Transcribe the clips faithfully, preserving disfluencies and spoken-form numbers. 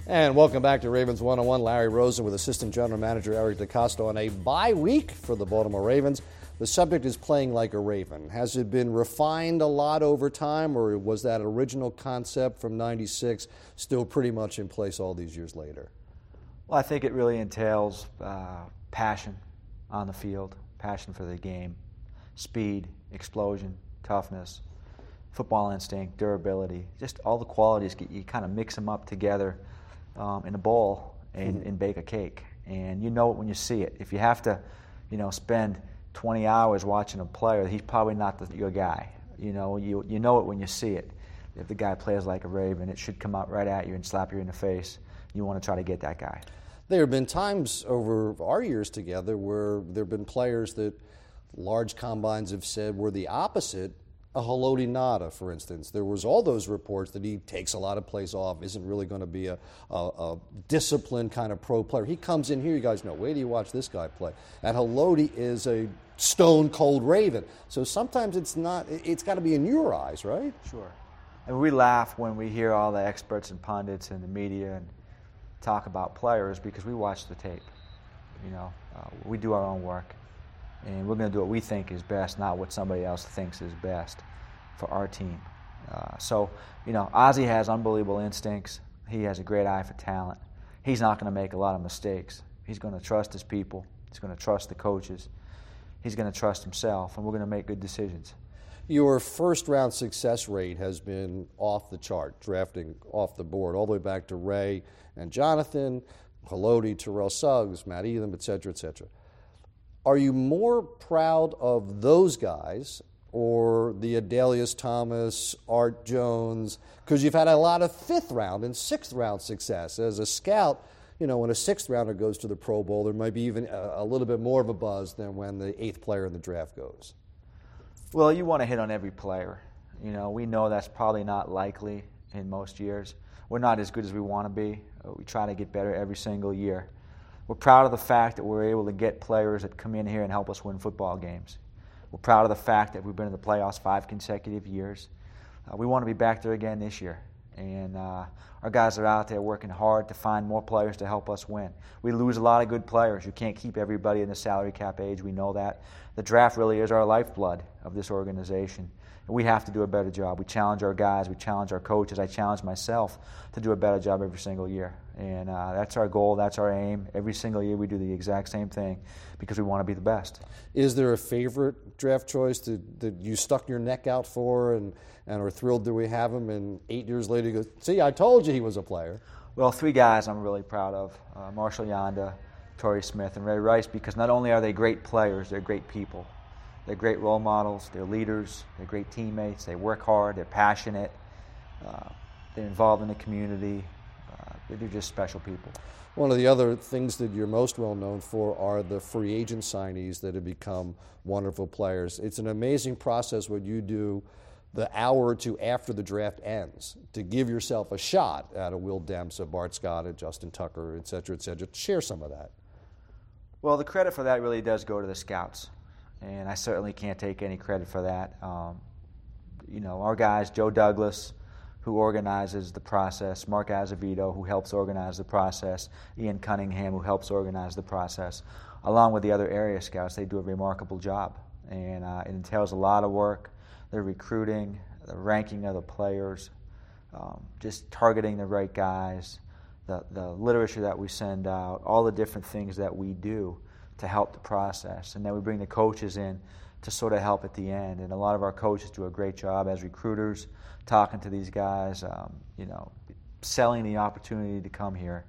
And welcome back to Ravens one oh one. Larry Rosen with Assistant General Manager Eric DeCosta on a bye week for the Baltimore Ravens. The subject is playing like a Raven. Has it been refined a lot over time, or was that original concept from ninety-six still pretty much in place all these years later? Well, I think it really entails uh, passion on the field, passion for the game, speed, explosion, toughness, football instinct, durability, just all the qualities. You kind of mix them up together um, in a bowl and, and bake a cake. And you know it when you see it. If you have to, you know, spend twenty hours watching a player, he's probably not the, your guy. You know, you you know it when you see it. If the guy plays like a Raven, it should come out right at you and slap you in the face. You want to try to get that guy. There have been times over our years together where there have been players that large combines have said were the opposite. A Haloti Ngata, for instance. There was all those reports that he takes a lot of plays off, isn't really going to be a, a, a disciplined kind of pro player. He comes in here, you guys know, wait till you watch this guy play. And Haloti is a stone-cold Raven. So sometimes it's not, it's got to be in your eyes, right? Sure. And we laugh when we hear all the experts and pundits and the media and talk about players because we watch the tape. You know, uh, we do our own work. And we're going to do what we think is best, not what somebody else thinks is best for our team. Uh, so, you know, Ozzie has unbelievable instincts. He has a great eye for talent. He's not going to make a lot of mistakes. He's going to trust his people. He's going to trust the coaches. He's going to trust himself, and we're going to make good decisions. Your first-round success rate has been off the chart, drafting off the board, all the way back to Ray and Jonathan, Haloti, Terrell Suggs, Matt Elam, et cetera, et cetera. Are you more proud of those guys or the Adalius Thomas, Art Jones? Because you've had a lot of fifth-round and sixth-round success. As a scout, you know, when a sixth-rounder goes to the Pro Bowl, there might be even a, a little bit more of a buzz than when the eighth player in the draft goes. Well, you want to hit on every player. You know, we know that's probably not likely in most years. We're not as good as we want to be. We try to get better every single year. We're proud of the fact that we're able to get players that come in here and help us win football games. We're proud of the fact that we've been in the playoffs five consecutive years. Uh, we want to be back there again this year. And uh, our guys are out there working hard to find more players to help us win. We lose a lot of good players. You can't keep everybody in the salary cap age. We know that. The draft really is our lifeblood of this organization. And we have to do a better job. We challenge our guys. We challenge our coaches. I challenge myself to do a better job every single year. And uh, that's our goal. That's our aim. Every single year we do the exact same thing because we want to be the best. Is there a favorite draft choice that, that you stuck your neck out for and, and are thrilled that we have him, and eight years later you go, see, I told you he was a player? Well, three guys I'm really proud of, uh, Marshall Yanda, Torrey Smith, and Ray Rice, because not only are they great players, they're great people. They're great role models, they're leaders, they're great teammates, they work hard, they're passionate, uh, they're involved in the community. They're just special people. One of the other things that you're most well known for are the free agent signees that have become wonderful players. It's an amazing process what you do the hour or two after the draft ends to give yourself a shot at a Will Demps, a Bart Scott, a Justin Tucker, et cetera, et cetera. Share some of that. Well, the credit for that really does go to the scouts, and I certainly can't take any credit for that. Um, you know, our guys, Joe Douglas, who organizes the process, Mark Azevedo, who helps organize the process, Ian Cunningham, who helps organize the process, along with the other area scouts. They do a remarkable job, and uh, it entails a lot of work. The recruiting, the ranking of the players, um, just targeting the right guys, the, the literature that we send out, all the different things that we do to help the process. And then we bring the coaches in to sort of help at the end. And a lot of our coaches do a great job as recruiters, talking to these guys, um, you know, selling the opportunity to come here.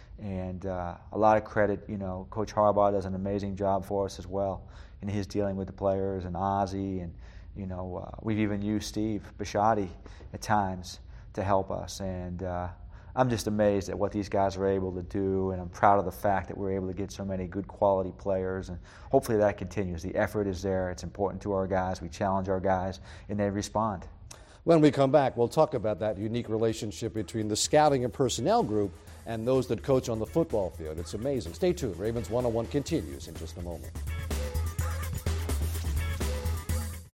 And uh, a lot of credit, you know, Coach Harbaugh does an amazing job for us as well in his dealing with the players, and Ozzie, and, you know, uh, we've even used Steve Bisciotti at times to help us. And uh, I'm just amazed at what these guys are able to do, and I'm proud of the fact that we're able to get so many good quality players, and hopefully that continues. The effort is there. It's important to our guys. We challenge our guys, and they respond. When we come back, we'll talk about that unique relationship between the scouting and personnel group and those that coach on the football field. It's amazing. Stay tuned. Ravens one oh one continues in just a moment.